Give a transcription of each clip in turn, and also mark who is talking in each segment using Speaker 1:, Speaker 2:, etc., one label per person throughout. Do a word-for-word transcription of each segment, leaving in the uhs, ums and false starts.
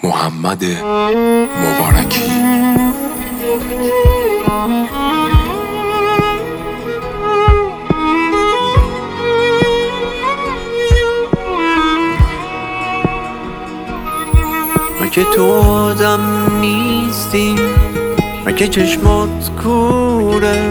Speaker 1: محمد مبارکی.
Speaker 2: مگه تو آدم نیستی؟ مگه چشمات کوره؟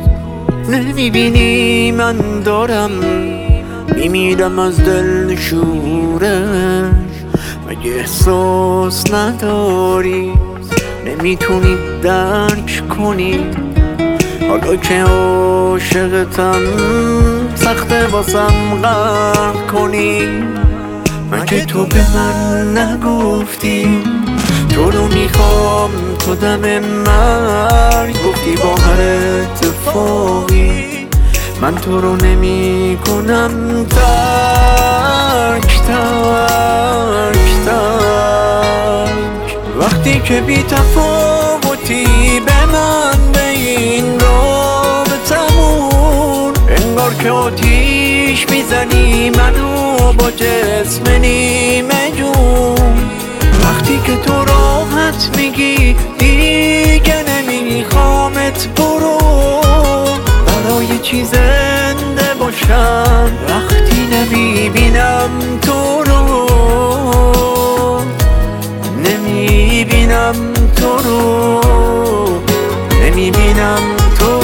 Speaker 2: نمیبینی من دارم میمیرم از دل شورش؟ مگه احساس نداری؟ نمیتونی درک کنی؟ حالا که عاشقتم سخته واسم غرق کنی. مگه تو به من نگفتی تو رو میخوام تو دم مرگ؟ گفتی با هر اتفاقی من تو رو نمی کنم ترک ترک ترک. وقتی که بی تفاوتی به من به این رابطمون، انگار که آتیش میزنی منو با جسم نیمه جون. وقتی که تو راحت میگی دیگه نمیخوامت برو، برای چی زنده باشم وقتی نمیبینم تو رو؟ نمیبینم تو رو، نمیبینم تو رو.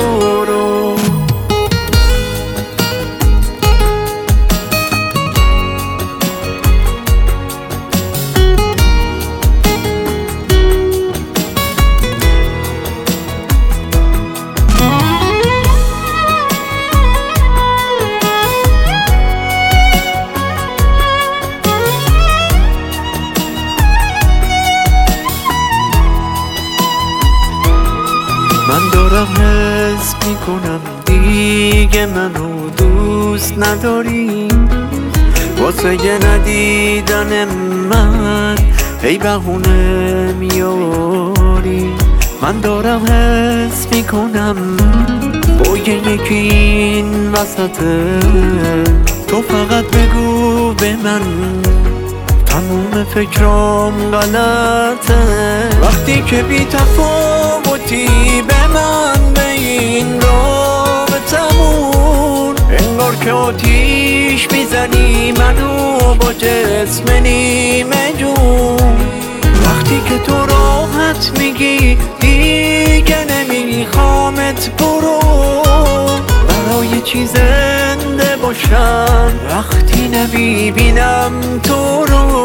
Speaker 2: من دارم حس میکنم دیگه منو دوست نداری، واسه یه ندیدن من ای بهونه میاری. من دارم حس میکنم با یکی این وسطه، تو فقط بگو به من تموم فکرام غلطه. وقتی که بی تفاوتی به من به این رابطمون، انگار که آتیش میزنی منو با جسم نیمه جون. وقتی که تو راحت میگی دیگه نمیخوامت برو، برای چی زنده باشم وقتی نمیبینم تو رو؟